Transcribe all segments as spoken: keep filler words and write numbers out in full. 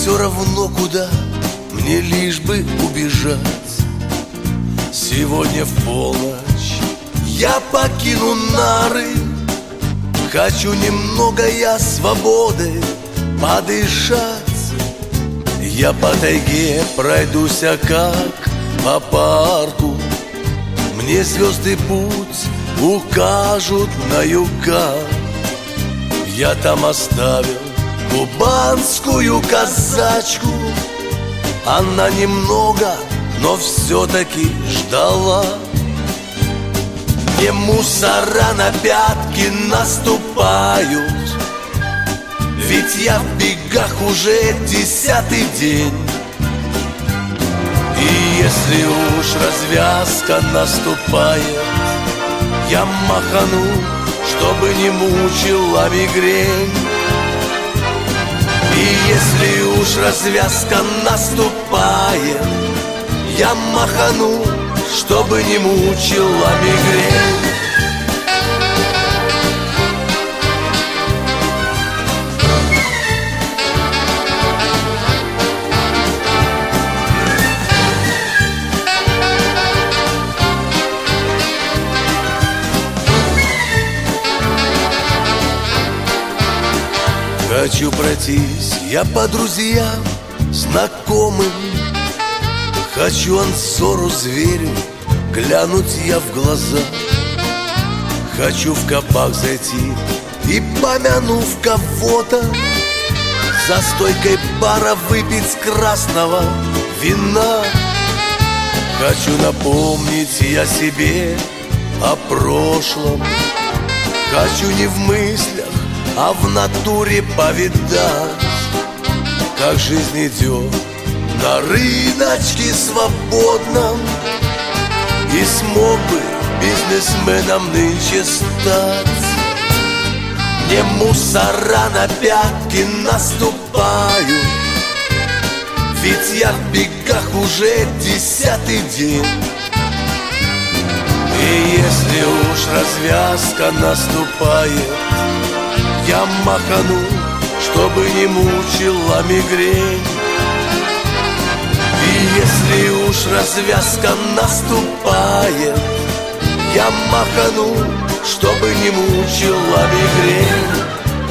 все равно куда, мне лишь бы убежать. Сегодня в полночь я покину нары. Хочу немного я свободы подышать. Я по тайге пройдусь, а как по парку. Мне звезды путь укажут на юга. Я там оставил кубанскую казачку. Она немного, но все-таки ждала. Мне мусора на пятки наступают, ведь я в бегах уже десятый день. И если уж развязка наступает, я махану, чтобы не мучила мигрень. И если уж развязка наступает, я махану, чтобы не мучила мигрень. Хочу пройтись я по друзьям, знакомым. Хочу ансору зверю глянуть я в глаза. Хочу в кабак зайти и, помянув кого-то, за стойкой бара выпить красного вина. Хочу напомнить я себе о прошлом. Хочу не в мыслях, а в натуре повидать, как жизнь идет на рыночке свободном. И смог бы бизнесменом нынче стать. Мне мусора на пятки наступают, ведь я в бегах уже десятый день. И если уж развязка наступает, я махану, чтобы не мучила мигрень. И если уж развязка наступает, я махану, чтобы не мучила мигрень.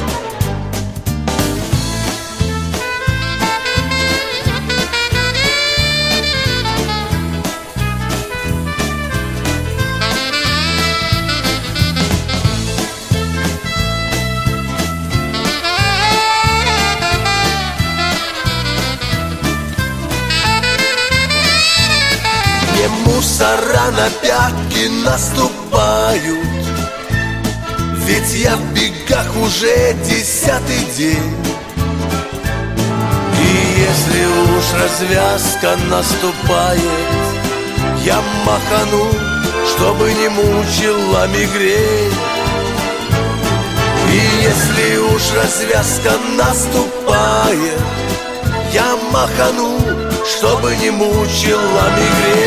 Мусора на пятки наступают, ведь я в бегах уже десятый день. И если уж развязка наступает, я махану, чтобы не мучила мигрень. И если уж развязка наступает, я махану, чтобы не мучила мигрень.